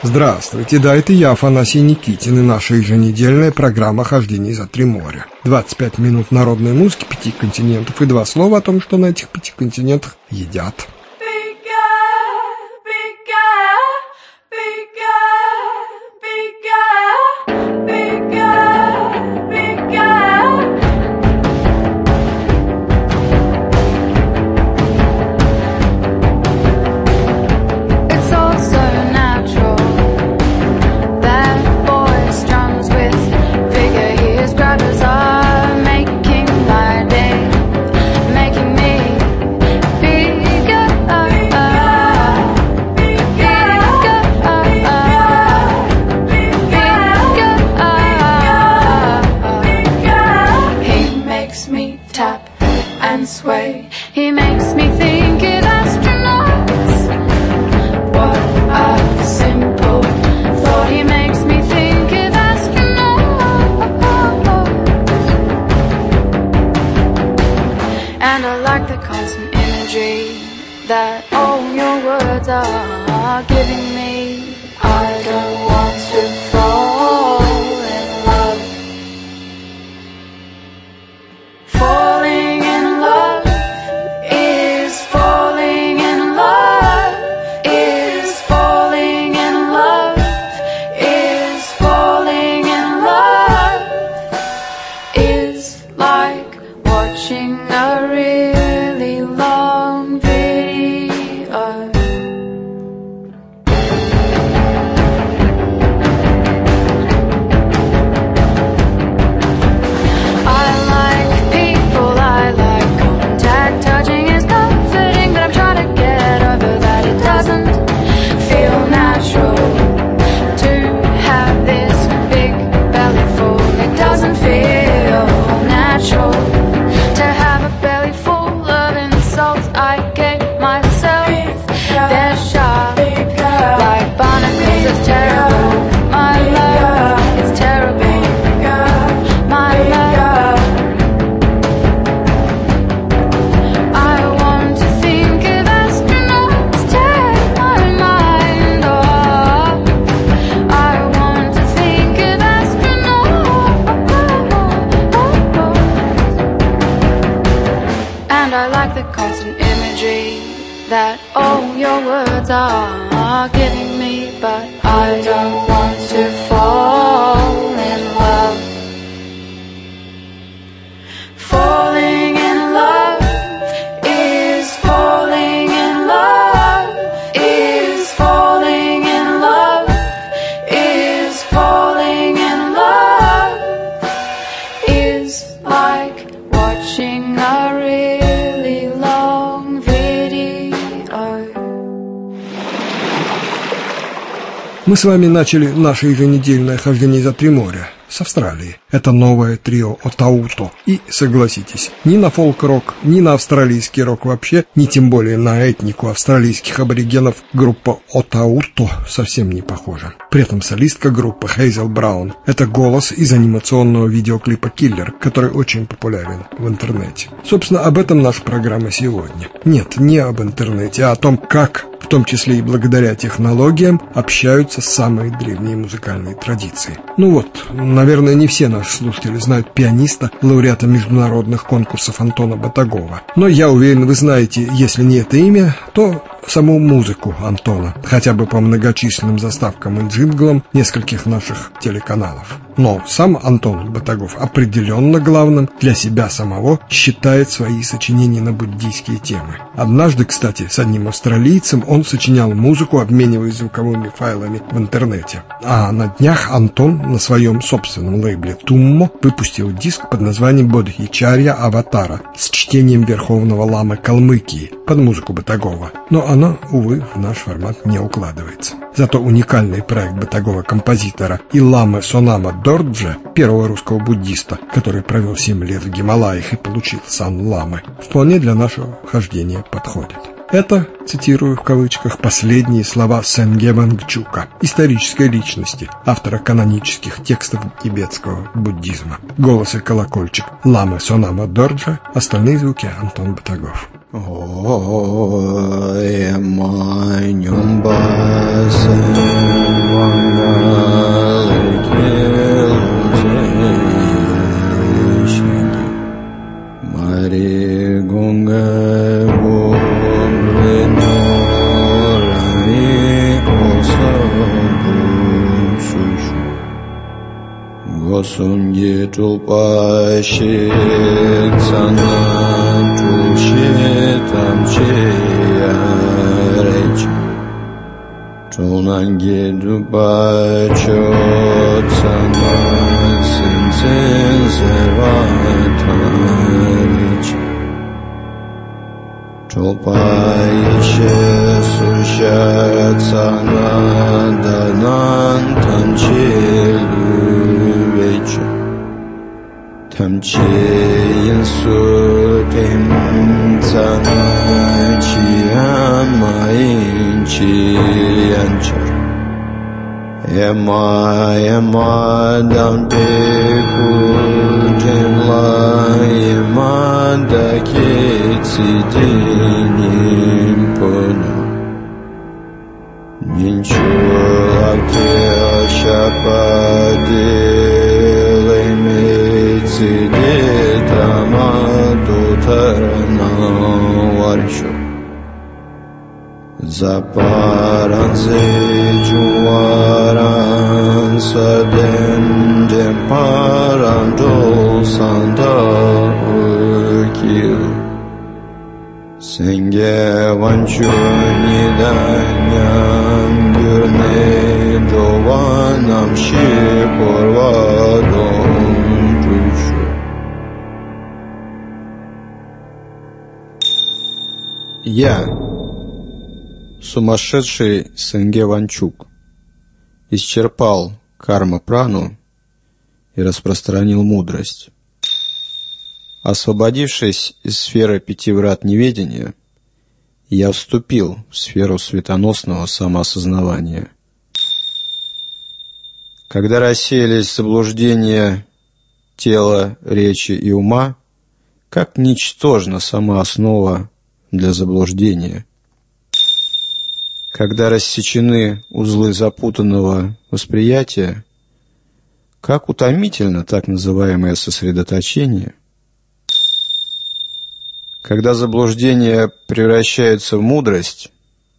Здравствуйте, да, это я, Афанасий Никитин, и наша еженедельная программа «Хождение за три моря». 25 минут народной музыки 5 континентов и 2 слова о том, что на этих 5 континентах едят. He makes me think of astronauts. What a simple thought. He makes me think of astronauts. And I like the constant imagery that all your words are giving me. I don't want to fall in love. Falling in love. That all your words are giving me, but I don't want to fall in love. Falling in love is falling in love, is falling in love, is falling in love, is like watching a really long video. Мы с вами начали наше еженедельное хождение за три моря с Австралии. Это новое трио Отауто. И, согласитесь, ни на фолк-рок, ни на австралийский рок вообще, ни тем более на этнику австралийских аборигенов группа Отауто совсем не похожа. При этом солистка группы Хейзел Браун – это голос из анимационного видеоклипа «Киллер», который очень популярен в интернете. Собственно, об этом наша программа сегодня. Нет, не об интернете, а о том, как, в том числе и благодаря технологиям, общаются самые древние музыкальные традиции. Ну вот, наверное, не все наши слушатели знают пианиста, лауреата международных конкурсов Антона Батагова. Но я уверен, вы знаете, если не это имя, то саму музыку Антона, хотя бы по многочисленным заставкам и джинглам нескольких наших телеканалов. Но сам Антон Батагов определенно главным для себя самого считает свои сочинения на буддийские темы. Однажды, кстати, с одним австралийцем он сочинял музыку, обмениваясь звуковыми файлами в интернете. А на днях Антон на своем собственном лейбле Туммо выпустил диск под названием «Бодхичарья Аватара» с чтением Верховного Ламы Калмыкии под музыку Батагова. Но оно, увы, в наш формат не укладывается. Зато уникальный проект Батагова-композитора и ламы Сонама Дорджа, первого русского буддиста, который провел 7 лет в Гималаях и получил сан ламы, вполне для нашего хождения подходит. Это, цитирую в кавычках, последние слова Сенге Вангчука, исторической личности, автора канонических текстов тибетского буддизма. Голос и колокольчик ламы Сонама Дорджа, остальные звуки Антон Батагов. Sungi tulpashi tsana tulshi tamchi yarechi Tulnangi dupacho tsana sinsin servatarichi Tulpaishe susha tsana danan tamchi Tamchi yinsu tem tsana chiyama inchi yanchar Ema damte kujemla Ema dake tsidinim pono Ninchu akte ashapade Sidetama dotarana varsho Zaparanze juvaran sadem demparan dolsanda ukil Senge vanchuni danyam gürne jovanam shiporvadom Я, сумасшедший Сенге Ванчук, исчерпал карма-прану и распространил мудрость. Освободившись из сферы 5 врат неведения, я вступил в сферу светоносного самоосознавания. Когда рассеялись заблуждения тела, речи и ума, как ничтожна сама основа для заблуждения. Когда рассечены узлы запутанного восприятия, как утомительно так называемое сосредоточение. Когда заблуждения превращаются в мудрость,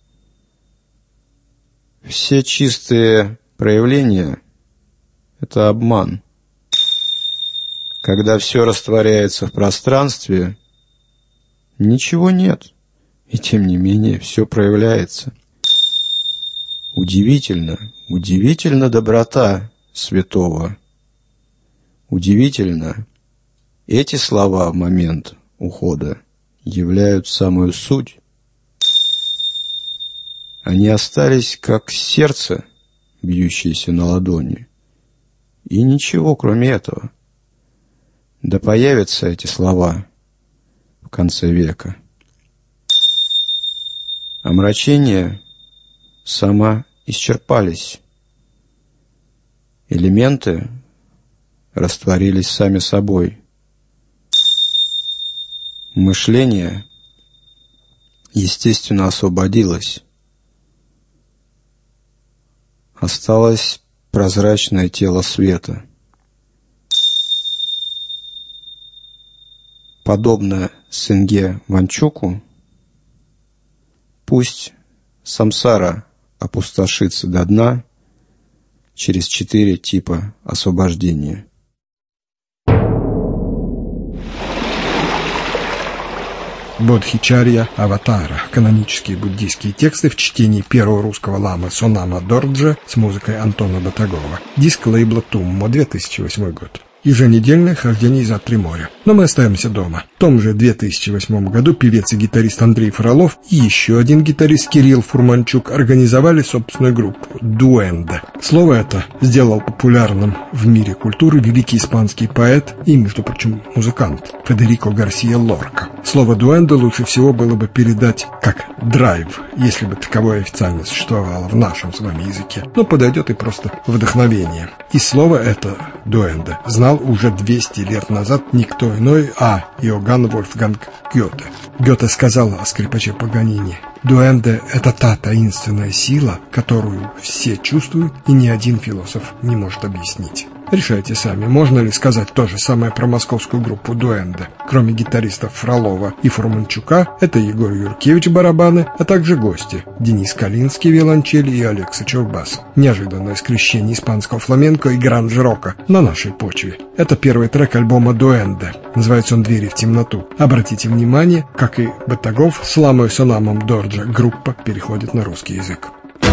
все чистые проявления — это обман. Когда все растворяется в пространстве, ничего нет, и тем не менее все проявляется. Удивительна доброта святого. Удивительно, эти слова в момент ухода являют самую суть. Они остались как сердце, бьющееся на ладони, и ничего кроме этого. Да появятся эти слова в конце века. Омрачения самоисчерпались. Элементы растворились сами собой. Мышление, естественно, освободилось. Осталось прозрачное тело света. Подобно Сенге Ванчуку, пусть самсара опустошится до дна через 4 типа освобождения. Бодхичарья Аватара. Канонические буддийские тексты в чтении первого русского ламы Сонама Дорджа с музыкой Антона Батагова. Диск лейбла Туммо, 2008 год. Еженедельное хождение за 3 моря. Но мы остаемся дома. В том же 2008 году певец и гитарист Андрей Фролов и еще один гитарист Кирилл Фурманчук организовали собственную группу «Дуэнде». Слово это сделал популярным в мире культуры великий испанский поэт и, между прочим, музыкант Федерико Гарсия Лорка. Слово «дуэнде» лучше всего было бы передать как «драйв», если бы таковое официально существовало в нашем с вами языке. Но подойдет и просто вдохновение. И слово это «дуэнде» знал уже 200 лет назад никто иной, а Иоганн Вольфганг Гёте. Гёте сказал о скрипаче Паганини: «Дуэнде — это та таинственная сила, которую все чувствуют, и ни один философ не может объяснить». Решайте сами, можно ли сказать то же самое про московскую группу «Дуэнде». Кроме гитаристов Фролова и Фурманчука, это Егор Юркевич барабаны, а также гости: Денис Калинский виолончель и Олег Сычев бас. Неожиданное скрещение испанского фламенко и гранж-рока на нашей почве. Это первый трек альбома «Дуэнде». Называется он «Двери в темноту». Обратите внимание, как и Батагов с Ламой Сонамом Дорджа группа переходит на русский язык.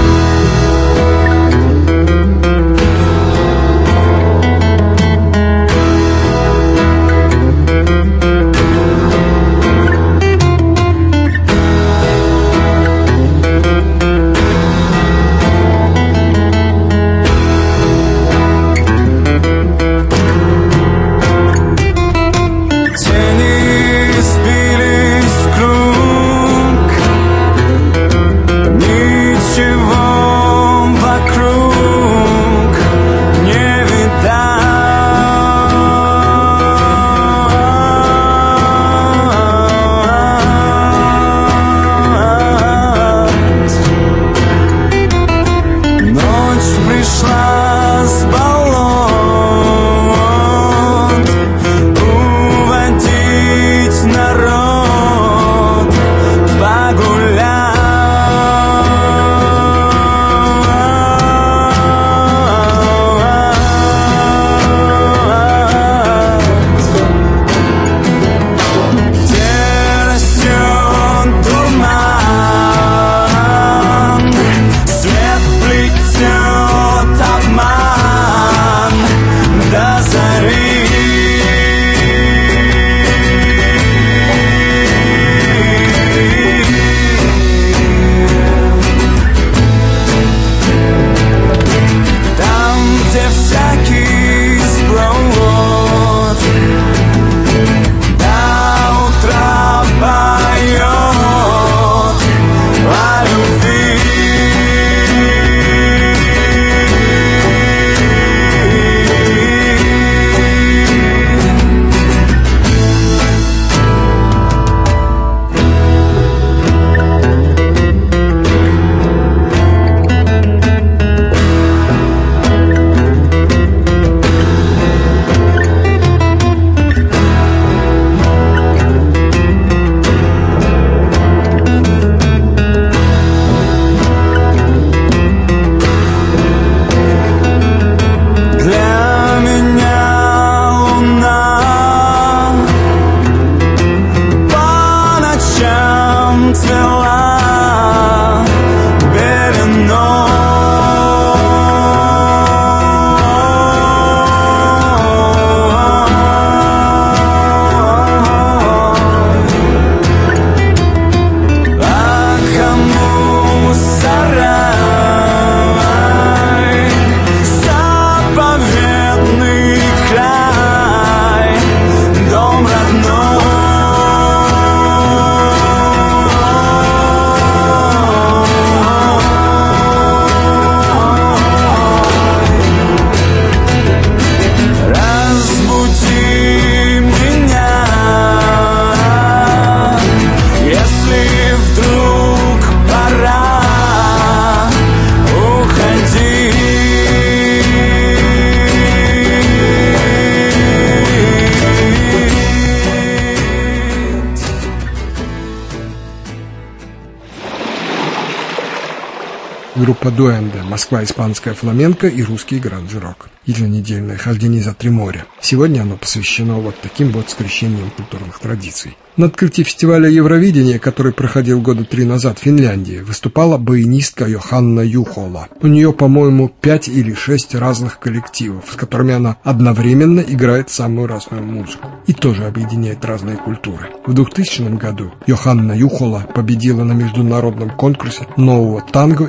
Группа «Дуэнде», Москва, испанская фламенко и русский гранж-рок. Еженедельное хождение за три моря. Сегодня оно посвящено вот таким вот скрещениям культурных традиций. На открытии фестиваля Евровидения, который проходил года 3 назад в Финляндии, выступала баянистка Йоханна Юхола. У нее, по-моему, 5 или 6 разных коллективов, с которыми она одновременно играет самую разную музыку и тоже объединяет разные культуры. В 2000 году Йоханна Юхола победила на международном конкурсе нового танго имени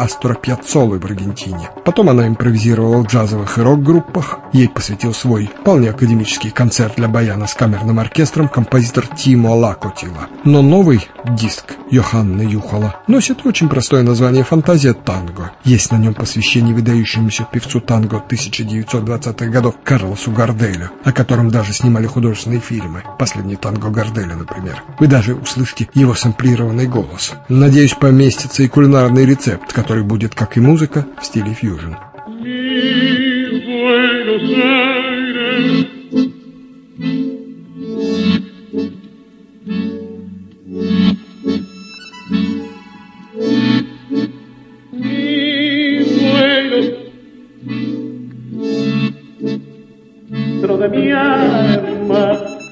Астора Пьяццолы в Аргентине. Потом она импровизировала в джазовых и рок-группах. Ей посвятил свой вполне академический концерт для баяна с камерным оркестром композитор Тимо Лакотила. Но новый диск Йоханны Юхола носит очень простое название «Фантазия танго». Есть на нем посвящение выдающемуся певцу танго 1920-х годов Карлосу Гарделю, о котором даже снимали художественные фильмы. «Последний танго Гарделя», например. Вы даже услышите его сэмплированный голос. Надеюсь, поместится и кулинарный рецепт, который будет, как и музыка, в стиле фьюжн. De mi alma,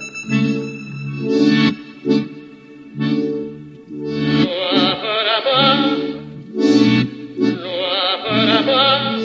no habrá más.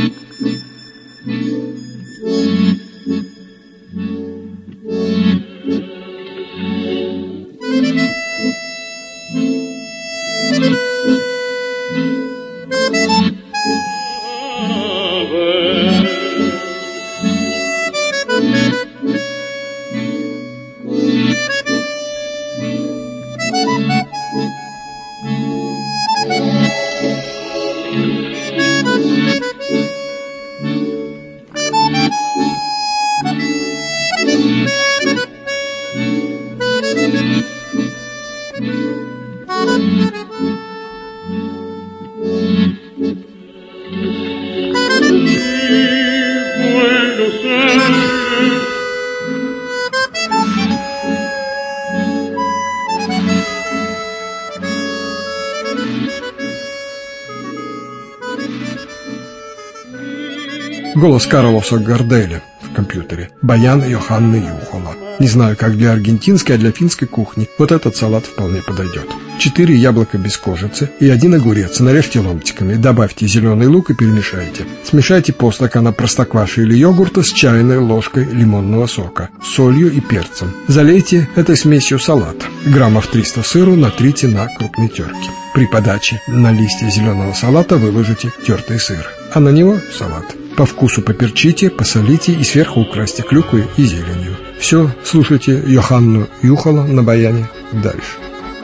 Голос Карлоса Гарделя в компьютере. Баян Йоханны Юхола. Не знаю, как для аргентинской, а для финской кухни вот этот салат вполне подойдет. 4 яблока без кожицы и 1 огурец. Нарежьте ломтиками, добавьте зеленый лук и перемешайте. Смешайте полстакана простокваши или йогурта с чайной ложкой лимонного сока, солью и перцем. Залейте этой смесью салат. Граммов 300 сыру натрите на крупной терке. При подаче на листья зеленого салата выложите тертый сыр, а на него салат. По вкусу поперчите, посолите и сверху украсьте клюквой и зеленью. Все, слушайте Йоханну Юхола на баяне дальше.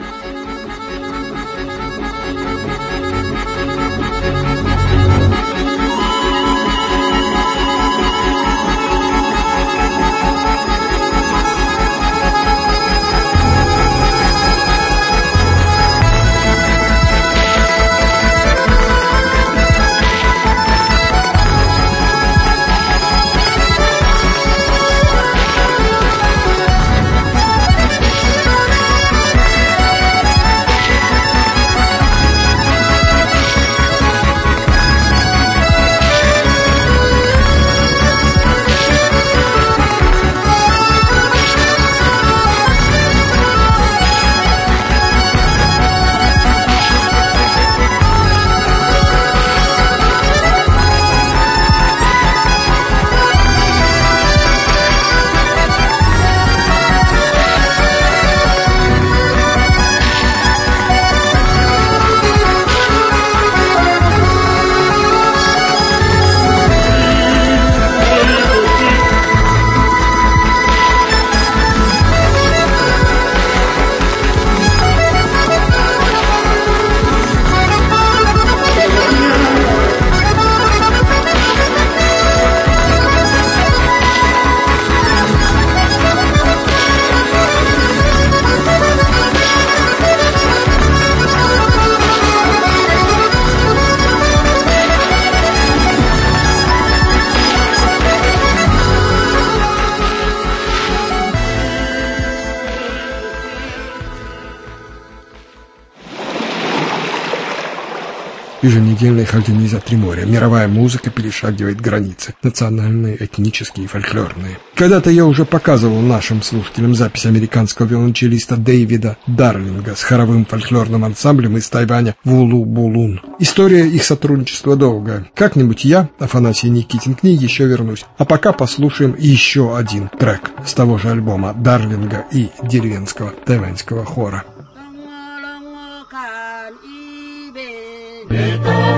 Еженедельное хождение за 3 моря. Мировая музыка перешагивает границы. Национальные, этнические и фольклорные. Когда-то я уже показывал нашим слушателям запись американского виолончелиста Дэвида Дарлинга с хоровым фольклорным ансамблем из Тайваня «Вулу-Булун». История их сотрудничества долгая. Как-нибудь я, Афанасий Никитин, к ней еще вернусь. А пока послушаем еще один трек с того же альбома Дарлинга и деревенского тайваньского хора. Beto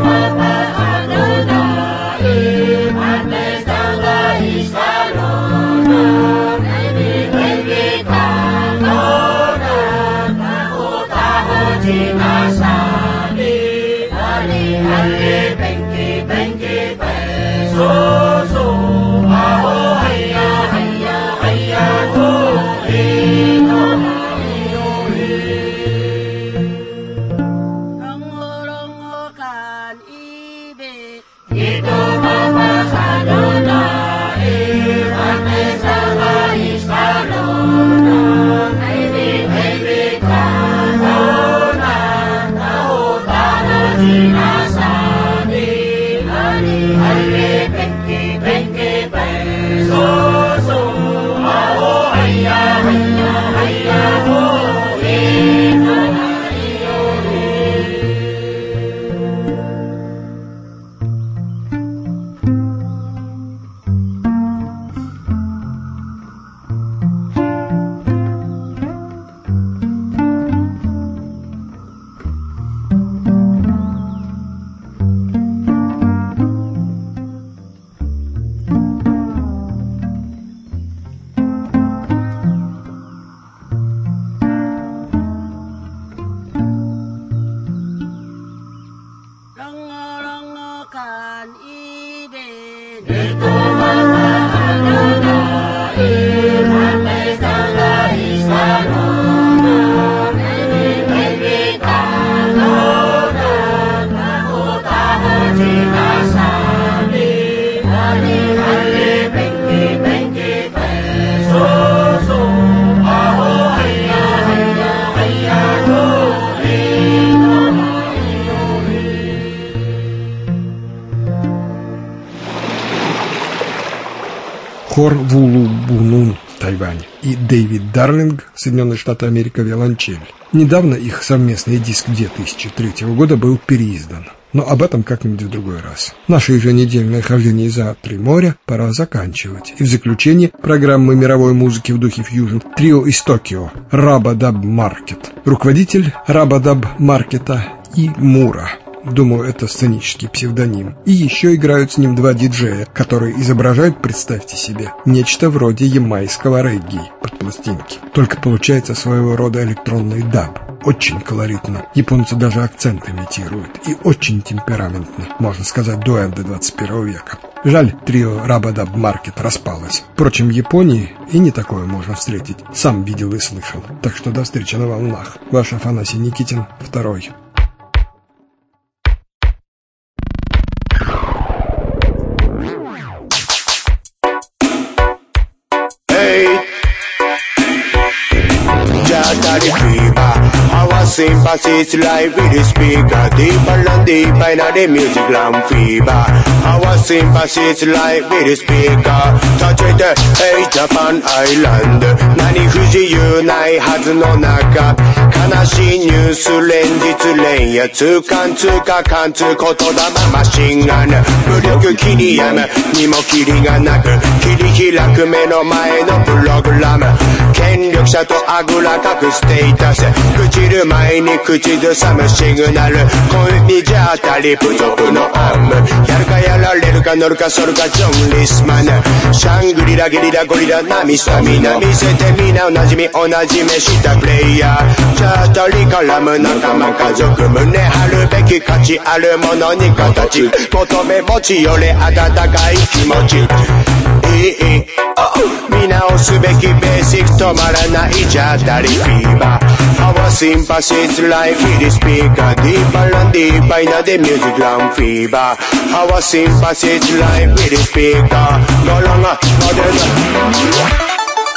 Дэвид Дарлинг, Соединенные Штаты Америки, виолончель. Недавно их совместный диск 2003 года был переиздан. Но об этом как-нибудь в другой раз. Наше еженедельное хождение за три моря пора заканчивать. И в заключение программы мировой музыки в духе фьюжн трио из Токио Rubber Dub Market. Руководитель Rubber Dub Market и Мура. Думаю, это сценический псевдоним. И еще играют с ним два диджея, которые изображают, представьте себе, нечто вроде ямайского регги под пластинки. Только получается своего рода электронный даб. Очень колоритно. Японцы даже акцент имитируют. И очень темпераментно. Можно сказать, дуэт до 21 века. Жаль, трио Rubber Dub Market распалось. Впрочем, в Японии и не такое можно встретить. Сам видел и слышал. Так что до встречи на волнах. Ваш Афанасий Никитин, 2. Our sympathies lie with the speaker, deeper and deeper in the music lamp fever. Our sympathies lie with the speaker, touch it, hey Japan Island. 何不自由ないはずの中、悲しいニュース連日連夜、通貫通過貫通言霊マシンガン、武力切りやむにもキリがなく、切り開く目の前のプログラム、権力者とあぐらかくステータス、朽ちる前に口ずさむシグナル、今日じゃたり部族のアーム、やるかやられるか乗るかそるかジョン・リスマン、シャングリラゲリラゴリラナミスタミナ、見せてみなおなじみ同じ目したプレイヤー、チャートリカラム仲間家族、胸張るべき価値あるものに形、求め持ちより温かい気持ち、見直すべきベーシック止まらないじゃたりフィーバー。Our sympathies lie with the speaker, deeper and deeper in the music lamp fever. Our sympathies lie with the speaker, no longer modern.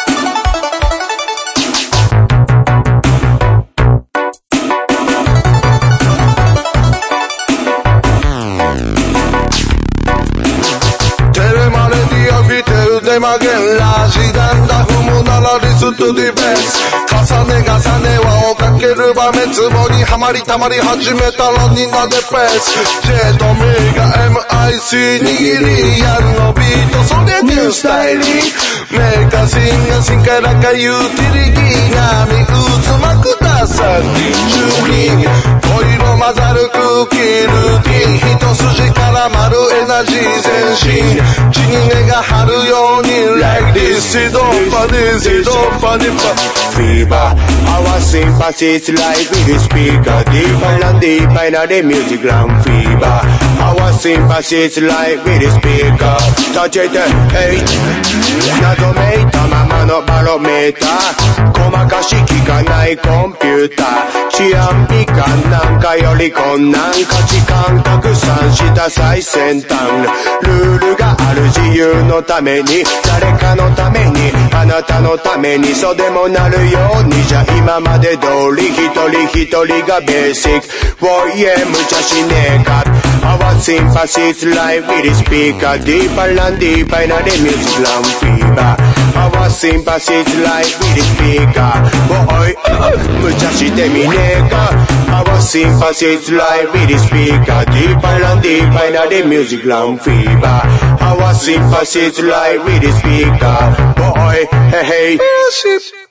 手曲げラジダンダ踏むならリストディベース重ね重ね輪をかける場面ツボにはまりたまり始めたらみんなでペース J とミが MIC 握りやるのビートそれニュースタイリーメーカーシンガーシンカラカユーティリティ波渦巻くダサーティー10人小色混ざる空気ルーティン一筋から丸エナジー全身地に根が張るようにLike this, it don't funny Fever, our sympathies lie with the speaker Deeper and deeper in the music lamp fever Our sympathies lie with the speaker Touch it, hey 謎めいたままのバロメーター細かし聞かないコンピューター治安美観なんかより困難価値観拡散した最先端ルールがある自由のために誰かのためにあなたのためにそうでもなるようにじゃ今まで通り一人一人がベーシックおいえ無茶しねえか Our sympathies lie with the speaker Deeper and deeper in the music lamp fever Our sympathies lie with the speaker おい無茶してみねえか Our sympathies lie with the speaker Deeper and deeper in the music lamp fever Our sympathies lie with the speaker Boy, hey, hey